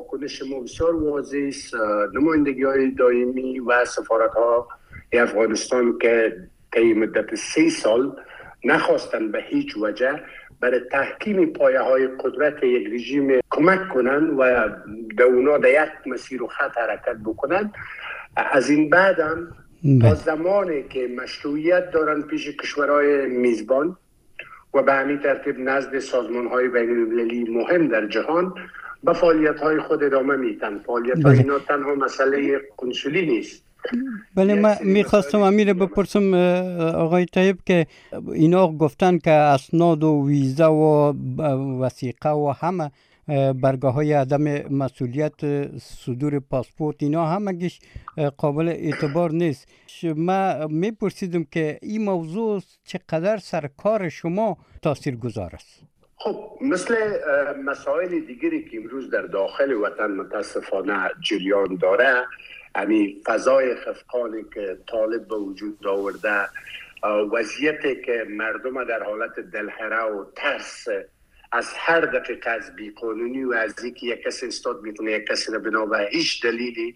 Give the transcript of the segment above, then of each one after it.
واکنش ما بسیار واضح است. نمایندگی های دائمی و سفارت ها افغانستان که طی مدت 3 سال نخواستن به هیچ وجه برای تحکیم پایه های قدرت یک رژیم کمک کنن و در اونا در یک مسیر و خط حرکت بکنن. از این بعد هم تا زمانی که مشروعیت دارن پیش کشورهای میزبان و به همین ترتیب نزد سازمان های بین المللی مهم در جهان به فعالیت های خود ادامه میدن. فعالیت های اینا تنها مسئله کنسولی نیست. بله، من میخواستم امیر بپرسم آقای طیب که اینا گفتن که اسناد و ویزه و وثیقه و همه برگاه های عدم مسئولیت صدور پاسپورت اینا همگیش قابل اعتبار نیست. من میپرسیدم که این موضوع چقدر سر کار شما تاثیر گذار است؟ خب مثل مسائل دیگری که امروز در داخل وطن متاسفانه جریان داره، یعنی فضای خفقانی که طالب به وجود آورده، وضعیتی که مردم در حالت دلهره و ترس از هر دقیقه از بیقانونی و از اینکه یک کسی استاد میکنه یک کسی را بنا به هیچ دلیلی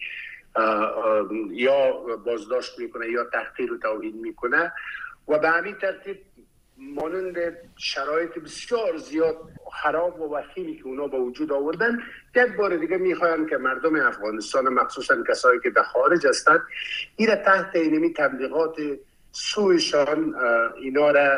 یا بازداشت میکنه یا تحقیر و توهین میکنه و به همین ترتیب مانند شرایط بسیار زیاد خراب و وخیمی که اونا به وجود آوردن، یک بار دیگه میخوایم که مردم افغانستان مخصوصا کسایی که در خارج هستند این را تحت اینمی تبلیغات سویشان اینا را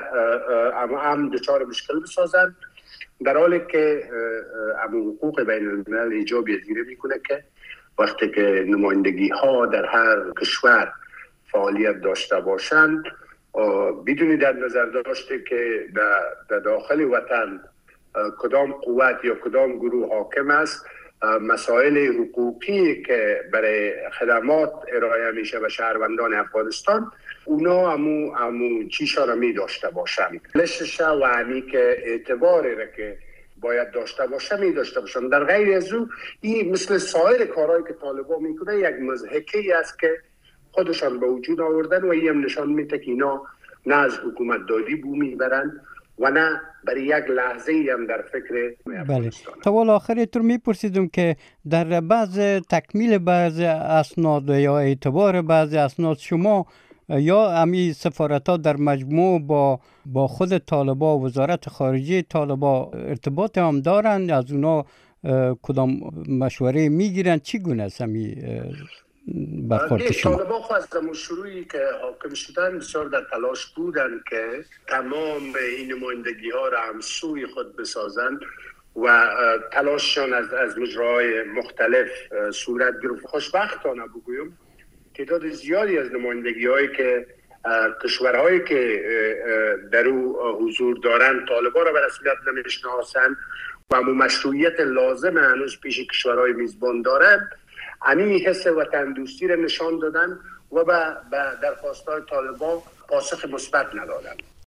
هم دچار مشکل بسازن، در حالی که حقوق بین الملل ایجاب یادگیری میکنه که وقتی که نمایندگی ها در هر کشور فعالیت داشته باشند بدونی در نظر داشته که در داخل وطن کدام قوت یا کدام گروه حاکم است، مسائل حقوقی که برای خدمات ارائه میشه به شهروندان افغانستان اونا همو چیشا را می داشته باشن، لششه و همی که اعتباری را که باید داشته باشه می داشته باشن. در غیر از او این مثل سایر کارهایی که طالبان میکنه یک مضحکه‌ای است که خودشان به وجود آوردن و این هم نشان میده که اینا نه از حکومت داری بو میبرن و نه برای یک لحظه ای هم در فکر افغانستان. تا وال آخر طور میپرسیدم که در بعض تکمیل بعض اسناد یا اعتبار بعض اسناد شما یا امی سفارت ها در مجموع با خود طالبا و وزارت خارجه طالبا ارتباط هم دارند؟ از اونا کدام مشوره میگیرن؟ چی گونه است امی برخورد شما؟ طالبان خو از شروعی که حاکم شدن بسیار در تلاش بودن که تمام این نمایندگی ها را همسوی خود بسازن و تلاششان از مجراهای مختلف صورت گرفت. خوشبختانه بگویم تعداد زیادی از نمایندگی هایی که کشورهایی که در او حضور دارند طالبان را به رسمیت نمیشناسند و مشروعیت لازم هنوز پیش کشورهای میزبان دارند، همین حس وطن دوستی را نشان دادن و به درخواست‌های طالبان پاسخ مثبت ندادن.